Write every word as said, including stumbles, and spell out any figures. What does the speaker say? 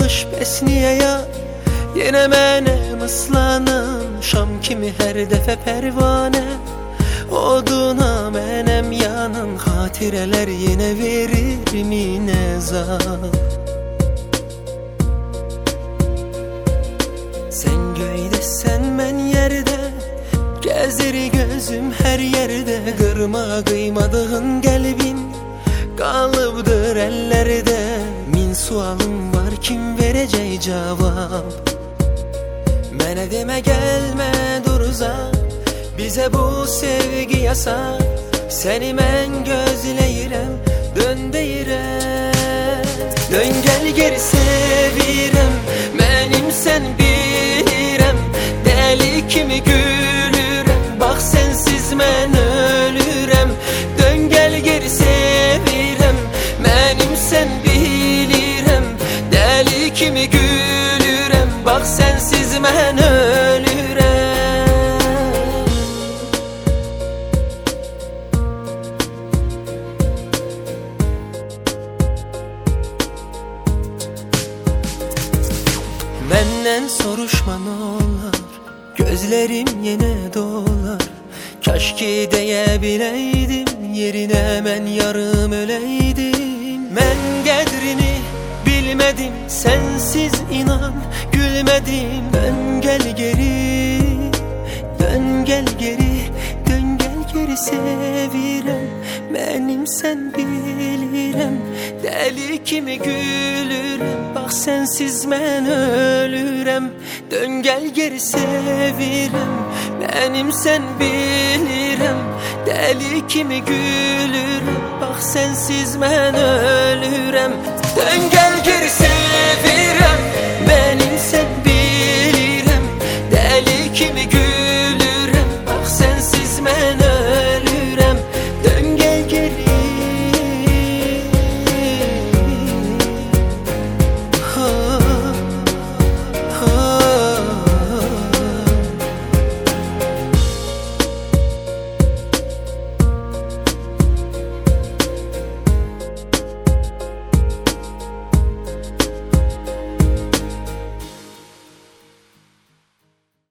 baş besniye ya. Yine mənim ıslanım şam kimi her defa pervane. Oduna mənim yanın hatireler yine verir mine zat. Sen göyde sen men yerde, gezir gözüm her yerde. Kırma kıymadığın kalbin kalıbdır ellerde. Min sualım var, kim verecek cevap? Mene deme gelme dur uzak, bize bu sevgi yasak. Seni men gözleyirem, dön deyirem. Dön gel geri sevirem, benim sen bilirem. Deli kimi gülürem, bak sensiz men ölürem. Dön gel geri sevirem, benim sen bilirem. Deli kimi gülürem, bak sensiz men ölürem. Benden soruşma n'olar, gözlerim yine dolar. Kaş ki diyebileydim, yerine ben yarım öleydim. Ben qədrini bilmedim, sensiz inan gülmedim. Dön gel geri, dön gel geri, dön gel geri sevirem. Benim sen bilirem, deli kimi gülürem. Bak sensiz ben ölürem. Dön gel geri sevirem, benim sen bilirem. Deli kimi gülürem, bak sensiz ben ölürem. Dön gel geri sevirem,